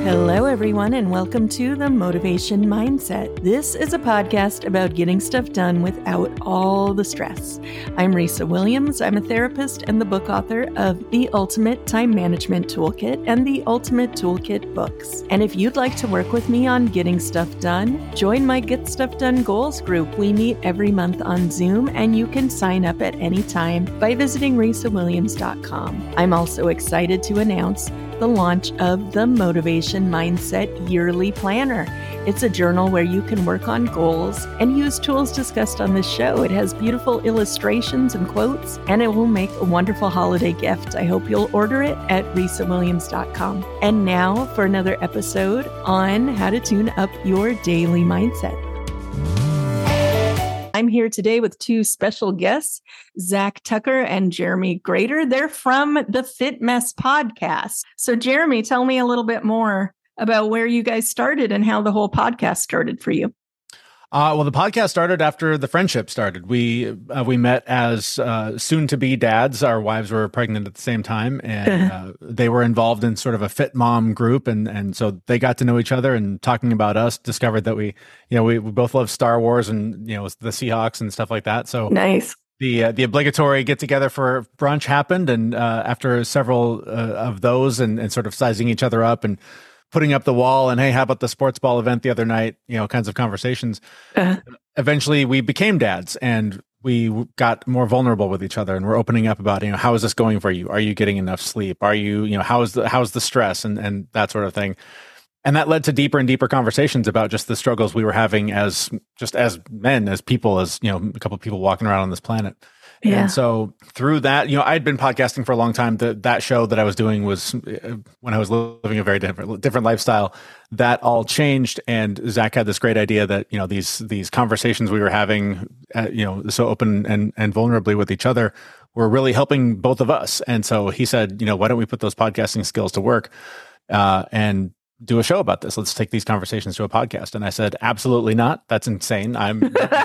Hello, everyone, and welcome to The Motivation Mindset. This is a podcast about getting stuff done without all the stress. I'm Risa Williams. I'm a therapist and the book author of The Ultimate Time Management Toolkit and The Ultimate Toolkit books. And if you'd like to work with me on getting stuff done, join my Get Stuff Done Goals group. We meet every month on Zoom, and you can sign up at any time by visiting risawilliams.com. I'm also excited to announce the launch of the Motivation Mindset Yearly Planner. It's a journal where you can work on goals and use tools discussed on this show. It has beautiful illustrations and quotes, and it will make a wonderful holiday gift. I hope you'll order it at risawilliams.com. And now for another episode on how to tune up your daily mindset. I'm here today with two special guests, Zach Tucker and Jeremy Grader. They're from the Fit Mess podcast. So Jeremy, tell me a little bit more about where you guys started and how the whole podcast started for you. Well, the podcast started after the friendship started. We met as soon-to-be dads. Our wives were pregnant at the same time, and they were involved in sort of a fit mom group, and so they got to know each other. And talking about us, discovered that we both love Star Wars and the Seahawks and stuff like that. So nice. The obligatory get together for brunch happened, and after several of those, and sort of sizing each other up and putting up the wall and, hey, how about the sports ball event the other night, kinds of conversations. Eventually we became dads, and we got more vulnerable with each other, and we're opening up about, how is this going for you? Are you getting enough sleep? Are you, how's the stress and that sort of thing. And that led to deeper and deeper conversations about just the struggles we were having as men, as people, as, a couple of people walking around on this planet. Yeah. And so through that, I'd been podcasting for a long time. That show that I was doing was when I was living a very different lifestyle. That all changed, and Zach had this great idea that these conversations we were having, so open and vulnerably with each other, were really helping both of us. And so he said, why don't we put those podcasting skills to work and do a show about this? Let's take these conversations to a podcast. And I said, absolutely not. That's insane. I'm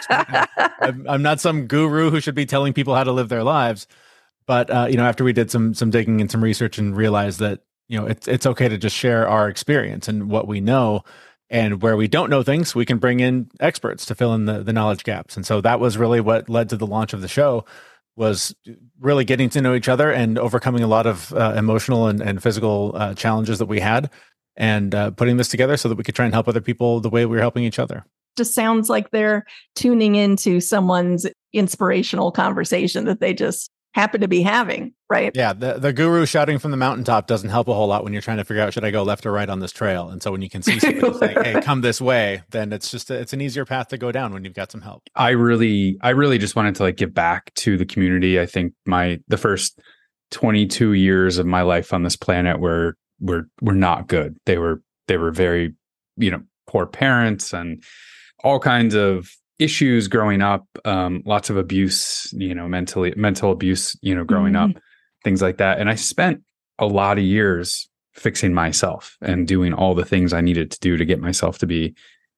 not some guru who should be telling people how to live their lives. But, after we did some digging and some research and realized that, it's okay to just share our experience and what we know, and where we don't know things, we can bring in experts to fill in the knowledge gaps. And so that was really what led to the launch of the show, was really getting to know each other and overcoming a lot of emotional and physical challenges that we had, and putting this together so that we could try and help other people the way we were helping each other. Just sounds like they're tuning into someone's inspirational conversation that they just happen to be having, right? Yeah, the guru shouting from the mountaintop doesn't help a whole lot when you're trying to figure out, should I go left or right on this trail? And so when you can see somebody saying, hey, come this way, then it's an easier path to go down when you've got some help. I really just wanted to give back to the community. I think the first 22 years of my life on this planet were not good. They were very, poor parents and all kinds of issues growing up, lots of abuse, mental abuse, growing up, things like that. And I spent a lot of years fixing myself and doing all the things I needed to do to get myself to be,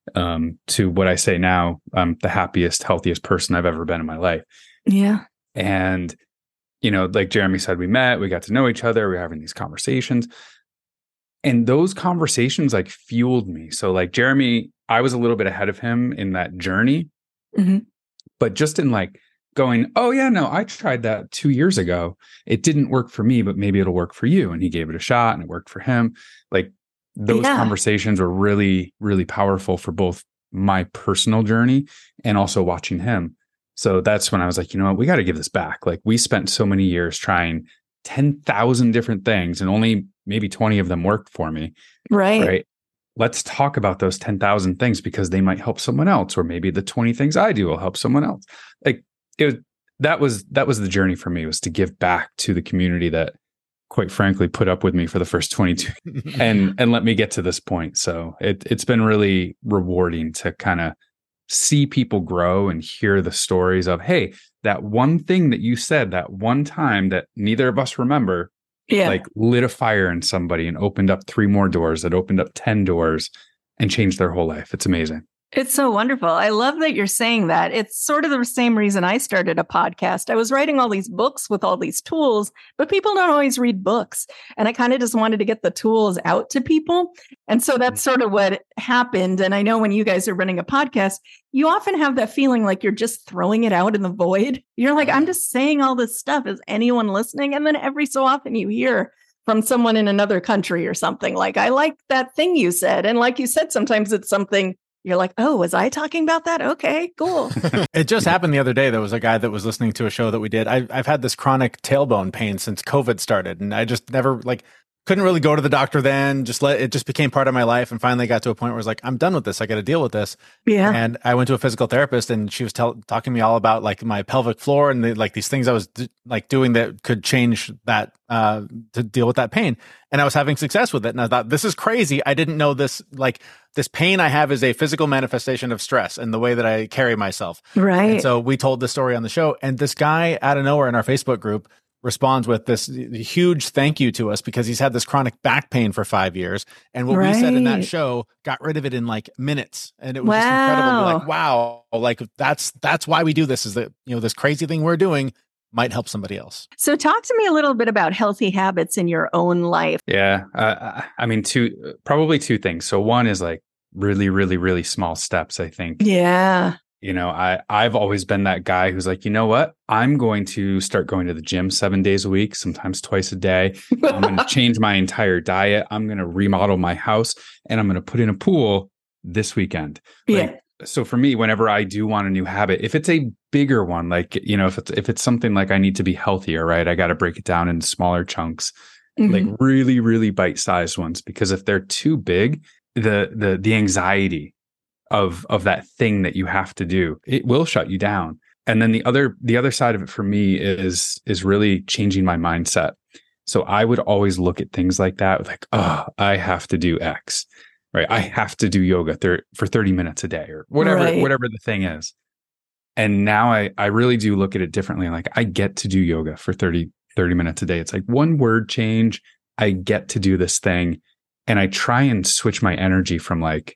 to what I say now, the happiest, healthiest person I've ever been in my life. Yeah. And, like Jeremy said, we met, we got to know each other, we were having these conversations. And those conversations fueled me. So Jeremy, I was a little bit ahead of him in that journey, but just in going, oh yeah, no, I tried that 2 years ago. It didn't work for me, but maybe it'll work for you. And he gave it a shot and it worked for him. Those conversations were really, really powerful for both my personal journey and also watching him. So that's when I was like, you know what, we got to give this back. We spent so many years trying 10,000 different things and only maybe 20 of them worked for me. Right. Let's talk about those 10,000 things because they might help someone else, or maybe the 20 things I do will help someone else. That was the journey for me, was to give back to the community that, quite frankly, put up with me for the first 22 and let me get to this point. So it's been really rewarding to kind of see people grow and hear the stories of, hey, that one thing that you said that one time that neither of us remember, lit a fire in somebody and opened up 3 more doors, that opened up 10 doors and changed their whole life. It's amazing. It's so wonderful. I love that you're saying that. It's sort of the same reason I started a podcast. I was writing all these books with all these tools, but people don't always read books. And I kind of just wanted to get the tools out to people. And so that's sort of what happened. And I know when you guys are running a podcast, you often have that feeling like you're just throwing it out in the void. You're like, I'm just saying all this stuff. Is anyone listening? And then every so often you hear from someone in another country or something like, I like that thing you said. And like you said, sometimes it's something you're like, oh, was I talking about that? Okay, cool. It just happened the other day. There was a guy that was listening to a show that we did. I've had this chronic tailbone pain since COVID started, and I just never couldn't really go to the doctor then. It just became part of my life, and finally got to a point where I was like, I'm done with this. I got to deal with this. Yeah. And I went to a physical therapist, and she was talking to me all about like my pelvic floor and these things I was doing that could change that to deal with that pain. And I was having success with it. And I thought, this is crazy. I didn't know this. This pain I have is a physical manifestation of stress and the way that I carry myself. Right. And so we told this story on the show, and this guy out of nowhere in our Facebook group responds with this huge thank you to us because he's had this chronic back pain for 5 years. And what we said in that show got rid of it in like minutes. And it was just incredible. We're like, wow, like that's why we do this, is that, this crazy thing we're doing might help somebody else. So talk to me a little bit about healthy habits in your own life. Yeah. I mean, probably two things. So one is like really, really, really small steps, I think. Yeah. I've always been that guy who's like, you know what? I'm going to start going to the gym 7 days a week, sometimes twice a day. I'm going to change my entire diet. I'm going to remodel my house, and I'm going to put in a pool this weekend. So for me, whenever I do want a new habit, if it's a bigger one, like, if it's something like I need to be healthier, right? I got to break it down into smaller chunks, like really, really bite-sized ones, because if they're too big, the anxiety of that thing that you have to do, it will shut you down. And then the other side of it for me is really changing my mindset. So I would always look at things like that, like, oh, I have to do X. Right. I have to do yoga for 30 minutes a day or whatever the thing is. And now I really do look at it differently. Like, I get to do yoga for 30 minutes a day. It's like one word change. I get to do this thing. And I try and switch my energy from like,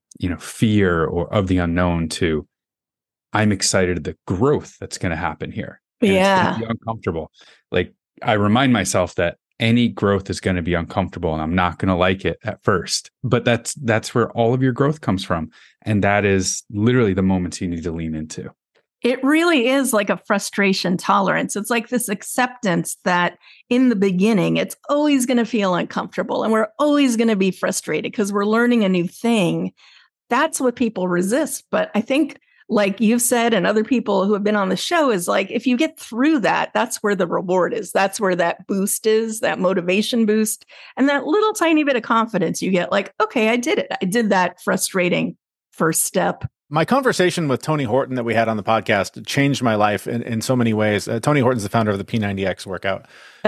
fear or of the unknown to I'm excited at the growth that's going to happen here. And it's going to be uncomfortable. Like, I remind myself that any growth is going to be uncomfortable and I'm not going to like it at first, but that's where all of your growth comes from. And that is literally the moments you need to lean into. It really is like a frustration tolerance. It's like this acceptance that in the beginning, it's always going to feel uncomfortable and we're always going to be frustrated because we're learning a new thing. That's what people resist. But I think, like you've said, and other people who have been on the show, is like, if you get through that, that's where the reward is. That's where that boost is, that motivation boost, and that little tiny bit of confidence you get, like, okay, I did it. I did that frustrating first step. My conversation with Tony Horton that we had on the podcast changed my life in so many ways. Tony Horton's the founder of the P90X workout.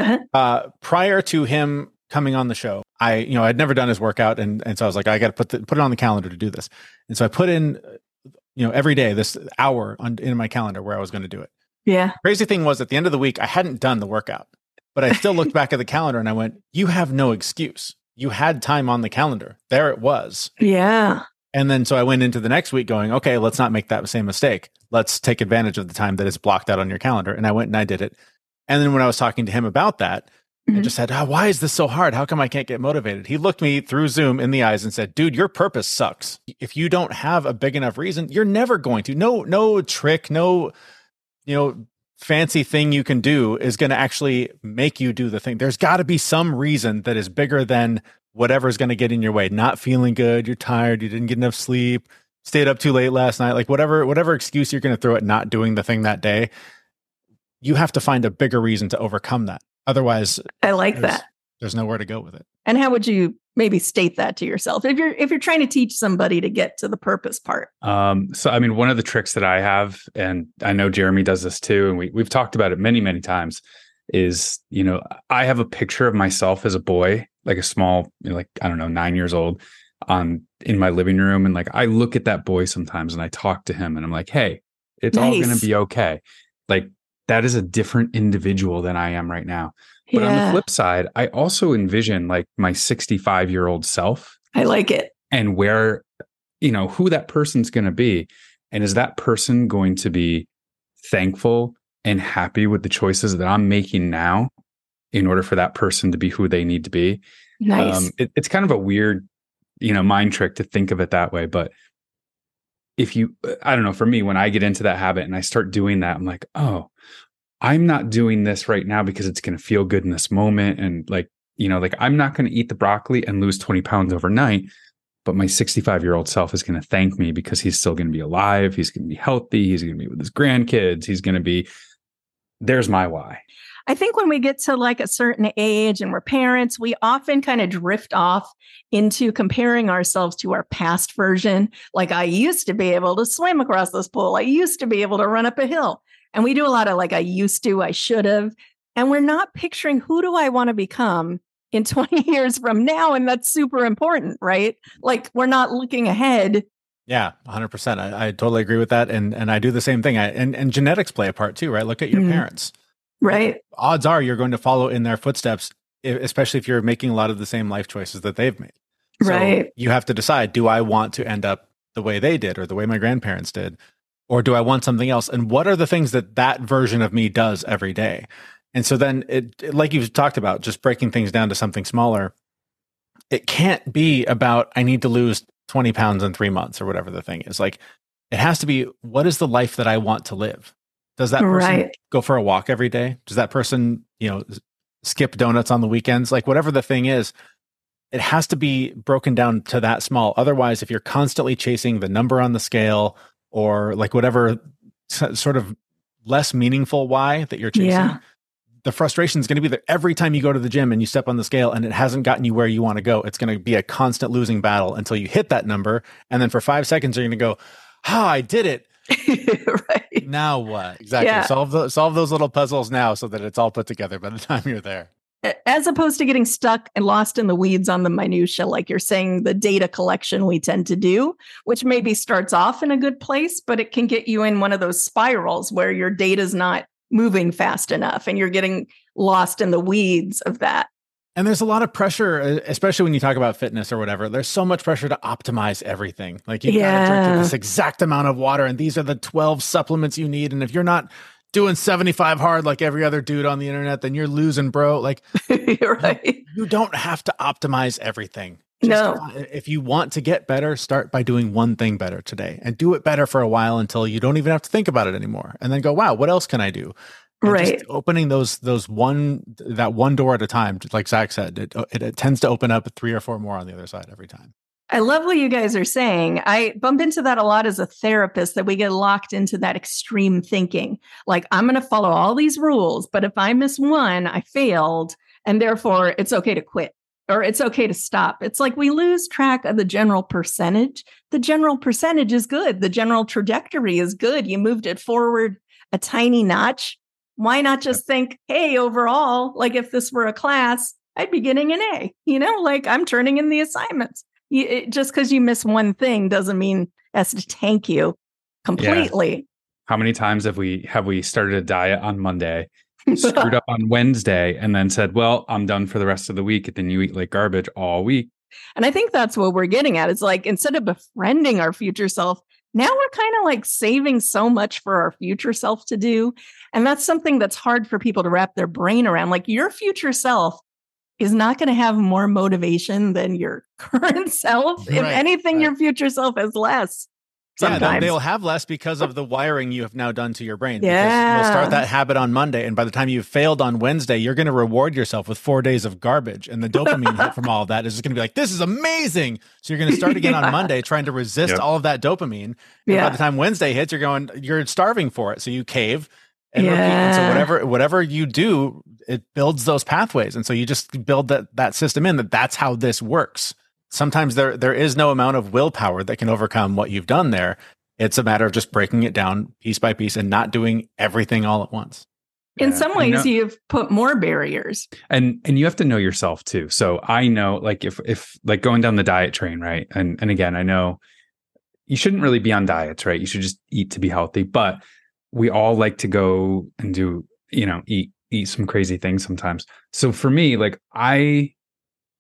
Prior to him coming on the show, I'd never done his workout. And so I was like, I got to put it on the calendar to do this. And so I put in, every day, this hour in my calendar where I was going to do it. Yeah. Crazy thing was, at the end of the week, I hadn't done the workout, but I still looked back at the calendar and I went, you have no excuse. You had time on the calendar. There it was. Yeah. And then so I went into the next week going, okay, let's not make that same mistake. Let's take advantage of the time that is blocked out on your calendar. And I went and I did it. And then when I was talking to him about that, I just said, why is this so hard? How come I can't get motivated? He looked me through Zoom in the eyes and said, dude, your purpose sucks. If you don't have a big enough reason, you're never going to. No trick, no, fancy thing you can do is going to actually make you do the thing. There's got to be some reason that is bigger than whatever's going to get in your way. Not feeling good, you're tired, you didn't get enough sleep, stayed up too late last night, like whatever excuse you're going to throw at not doing the thing that day, you have to find a bigger reason to overcome that. Otherwise, I like that. There's nowhere to go with it. And how would you maybe state that to yourself if you're trying to teach somebody to get to the purpose part? So, I mean, one of the tricks that I have, and I know Jeremy does this too, and we've talked about it many, many times, is, I have a picture of myself as a boy, like a small, 9 years old, in my living room. And like, I look at that boy sometimes and I talk to him and I'm like, hey, it's all going to be okay. Like, that is a different individual than I am right now. But on the flip side, I also envision like my 65-year-old self. I like it. And where who that person's going to be. And is that person going to be thankful and happy with the choices that I'm making now in order for that person to be who they need to be? Nice. It's kind of a weird, mind trick to think of it that way. But I don't know, for me, when I get into that habit and I start doing that, I'm like, oh, I'm not doing this right now because it's going to feel good in this moment. And I'm not going to eat the broccoli and lose 20 pounds overnight. But my 65-year-old self is going to thank me because he's still going to be alive. He's going to be healthy. He's going to be with his grandkids. There's my why. I think when we get to like a certain age and we're parents, we often kind of drift off into comparing ourselves to our past version. Like, I used to be able to swim across this pool. I used to be able to run up a hill. And we do a lot of like, I used to, I should have. And we're not picturing, who do I want to become in 20 years from now? And that's super important, right? Like, we're not looking ahead. Yeah, 100%. I totally agree with that. And I do the same thing. And genetics play a part too, right? Look at your parents. Right. Odds are you're going to follow in their footsteps, especially if you're making a lot of the same life choices that they've made. So right. You have to decide, do I want to end up the way they did or the way my grandparents did? Or do I want something else? And what are the things that version of me does every day? And so then like you've talked about, just breaking things down to something smaller, it can't be about, I need to lose 20 pounds in 3 months or whatever the thing is. Like, it has to be, what is the life that I want to live? Does that person go for a walk every day? Does that person, skip donuts on the weekends? Like, whatever the thing is, it has to be broken down to that small. Otherwise, if you're constantly chasing the number on the scale or like whatever sort of less meaningful why that you're chasing, the frustration is going to be there every time you go to the gym and you step on the scale and it hasn't gotten you where you want to go. It's going to be a constant losing battle until you hit that number. And then for 5 seconds, you're going to go, I did it. Right. Now what? Exactly. Yeah. Solve those little puzzles now so that it's all put together by the time you're there. As opposed to getting stuck and lost in the weeds on the minutia, like you're saying, the data collection we tend to do, which maybe starts off in a good place, but it can get you in one of those spirals where your data's not moving fast enough and you're getting lost in the weeds of that. And there's a lot of pressure, especially when you talk about fitness or whatever. There's so much pressure to optimize everything. Like, you got to drink this exact amount of water, and these are the 12 supplements you need. And if you're not doing 75 hard like every other dude on the internet, then you're losing, bro. Like, you're right. You don't have to optimize everything. If you want to get better, start by doing one thing better today and do it better for a while until you don't even have to think about it anymore. And then go, wow, what else can I do? And just opening that one door at a time, like Zach said, it tends to open up 3 or 4 more on the other side every time. I love what you guys are saying. I bump into that a lot as a therapist, that we get locked into that extreme thinking. Like, I'm going to follow all these rules, but if I miss one, I failed. And therefore it's okay to quit or it's okay to stop. It's like we lose track of the general percentage. The general percentage is good. The general trajectory is good. You moved it forward a tiny notch. Why not just think, hey, overall, like if this were a class, I'd be getting an A, like I'm turning in the assignments. Just because you miss one thing doesn't mean it has to tank you completely. Yeah. How many times have we started a diet on Monday, screwed up on Wednesday, and then said, well, I'm done for the rest of the week. And then you eat like garbage all week. And I think that's what we're getting at. It's like, instead of befriending our future self, now we're kind of like saving so much for our future self to do. And that's something that's hard for people to wrap their brain around. Like, your future self is not going to have more motivation than your current self. Right, if anything, your future self has less. Sometimes. Yeah, they'll have less because of the wiring you have now done to your brain. Yeah. You'll start that habit on Monday, and by the time you've failed on Wednesday, you're going to reward yourself with 4 days of garbage. And the dopamine hit from all of that is just going to be like, this is amazing. So you're going to start again on Monday trying to resist all of that dopamine. And by the time Wednesday hits, you're starving for it. So you cave and repeat. And so whatever you do, it builds those pathways. And so you just build that system in that's how this works. Sometimes there is no amount of willpower that can overcome what you've done there. It's a matter of just breaking it down piece by piece and not doing everything all at once. In some ways, you've put more barriers. And you have to know yourself too. So I know, like, if like going down the diet train, right? And again, I know you shouldn't really be on diets, right? You should just eat to be healthy. But we all like to go and do, eat some crazy things sometimes. So for me, like, I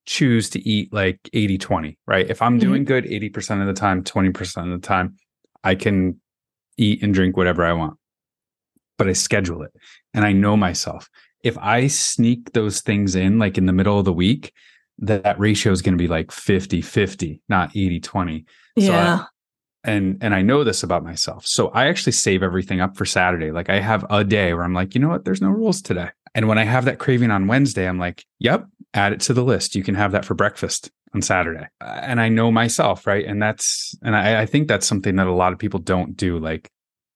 choose to eat like 80-20, right? If I'm doing good 80% of the time, 20% of the time, I can eat and drink whatever I want. But I schedule it and I know myself. If I sneak those things in like in the middle of the week, that ratio is going to be like 50-50, not 80-20. Yeah. So and I know this about myself. So I actually save everything up for Saturday. Like I have a day where I'm like, you know what? There's no rules today. And when I have that craving on Wednesday, I'm like, yep, add it to the list. You can have that for breakfast on Saturday. And I know myself, right? And I think that's something that a lot of people don't do. Like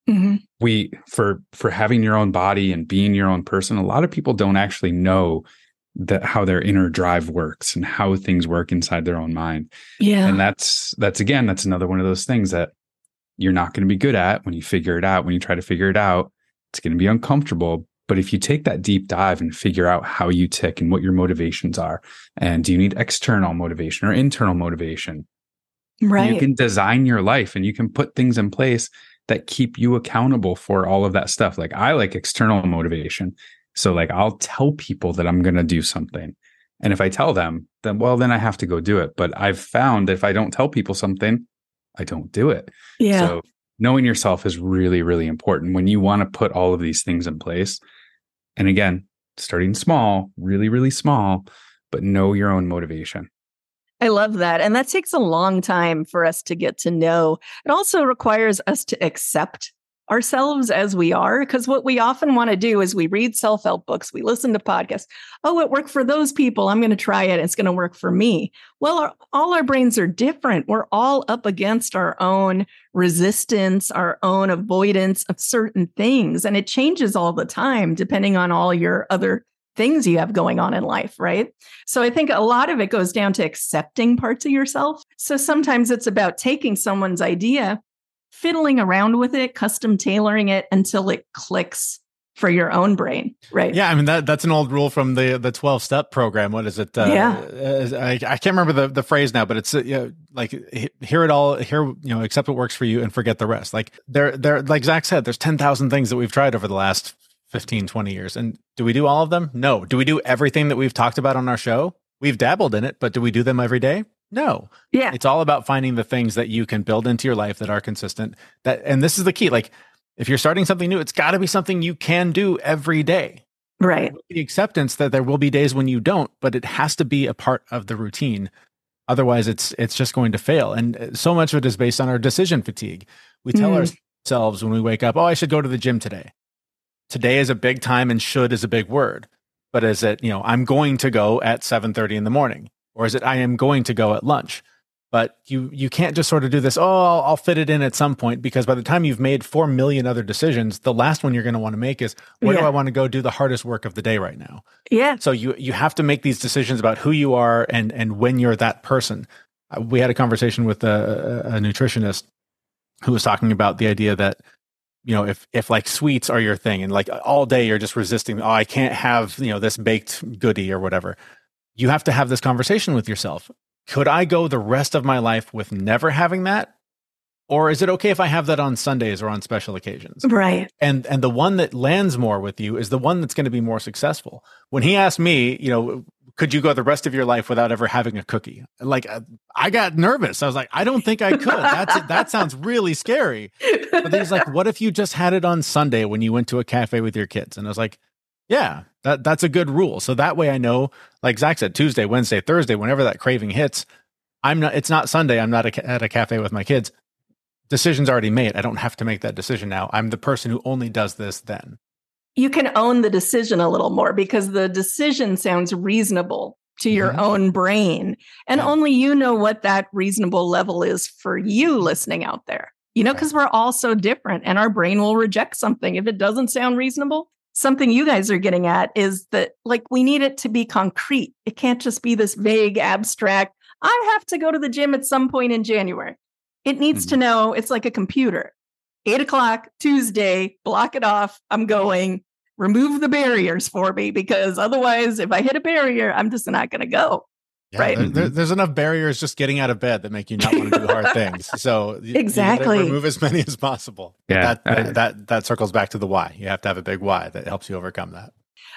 for having your own body and being your own person, a lot of people don't actually know that how their inner drive works and how things work inside their own mind. Yeah. And that's another one of those things that you're not going to be good at when you figure it out. When you try to figure it out, it's going to be uncomfortable. But if you take that deep dive and figure out how you tick and what your motivations are, and do you need external motivation or internal motivation? Right. You can design your life and you can put things in place that keep you accountable for all of that stuff. Like I like external motivation. So like I'll tell people that I'm going to do something. And if I tell them, then I have to go do it. But I've found that if I don't tell people something, I don't do it. Yeah. So knowing yourself is really, really important when you want to put all of these things in place. And again, starting small, really, really small, but know your own motivation. I love that. And that takes a long time for us to get to know. It also requires us to accept ourselves as we are, because what we often want to do is we read self-help books, we listen to podcasts. Oh, it worked for those people. I'm going to try it. It's going to work for me. Well, all our brains are different. We're all up against our own resistance, our own avoidance of certain things. And it changes all the time, depending on all your other things you have going on in life, right? So I think a lot of it goes down to accepting parts of yourself. So sometimes it's about taking someone's idea, fiddling around with it, custom tailoring it until it clicks for your own brain, right? Yeah, I mean that's an old rule from the 12-step program. What is it? I can't remember the phrase now, but it's like hear it all, accept what works for you and forget the rest. Like there like Zach said, there's 10,000 things that we've tried over the last 15, 20 years. And do we do all of them? No. Do we do everything that we've talked about on our show? We've dabbled in it, but do we do them every day? No. Yeah. It's all about finding the things that you can build into your life that are consistent. And this is the key. Like if you're starting something new, it's got to be something you can do every day. Right. With the acceptance that there will be days when you don't, but it has to be a part of the routine. Otherwise, it's just going to fail. And so much of it is based on our decision fatigue. We tell ourselves when we wake up, oh, I should go to the gym today. Today is a big time and should is a big word. But is it, I'm going to go at 7:30 in the morning? Or is it, I am going to go at lunch? But you can't just sort of do this, I'll fit it in at some point, because by the time you've made 4 million other decisions, the last one you're going to want to make is, where do I want to go do the hardest work of the day right now? Yeah. So you have to make these decisions about who you are and when you're that person. We had a conversation with a nutritionist who was talking about the idea that, if like sweets are your thing and like all day you're just resisting, I can't have, this baked goodie or whatever. You have to have this conversation with yourself. Could I go the rest of my life with never having that? Or is it okay if I have that on Sundays or on special occasions? Right. And the one that lands more with you is the one that's going to be more successful. When he asked me, could you go the rest of your life without ever having a cookie? Like, I got nervous. I was like, I don't think I could. That sounds really scary. But he's like, what if you just had it on Sunday when you went to a cafe with your kids? And I was like, yeah, that's a good rule. So that way I know, like Zach said, Tuesday, Wednesday, Thursday, whenever that craving hits, it's not Sunday. I'm not at a cafe with my kids. Decision's already made. I don't have to make that decision now. I'm the person who only does this then. You can own the decision a little more because the decision sounds reasonable to your own brain. And only you know what that reasonable level is for you listening out there. Because we're all so different and our brain will reject something if it doesn't sound reasonable. Something you guys are getting at is that, like, we need it to be concrete. It can't just be this vague, abstract, I have to go to the gym at some point in January. It needs to know it's like a computer. 8:00, Tuesday, block it off. I'm going. Remove the barriers for me, because otherwise, if I hit a barrier, I'm just not going to go. Yeah, right. There's enough barriers just getting out of bed that make you not want to do hard things. So exactly, you remove as many as possible. Yeah, that circles back to the why. You have to have a big why that helps you overcome that.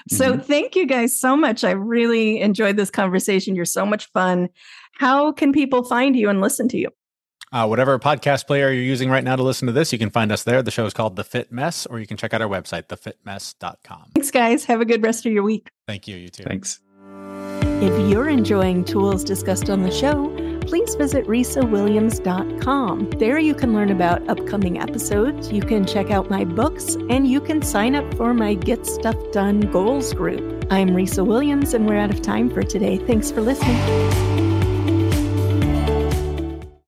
So thank you guys so much. I really enjoyed this conversation. You're so much fun. How can people find you and listen to you? Whatever podcast player you're using right now to listen to this, you can find us there. The show is called The Fit Mess, or you can check out our website, thefitmess.com. Thanks, guys. Have a good rest of your week. Thank you. You too. Thanks. If you're enjoying tools discussed on the show, please visit risawilliams.com. There you can learn about upcoming episodes, you can check out my books, and you can sign up for my Get Stuff Done Goals group. I'm Risa Williams, and we're out of time for today. Thanks for listening.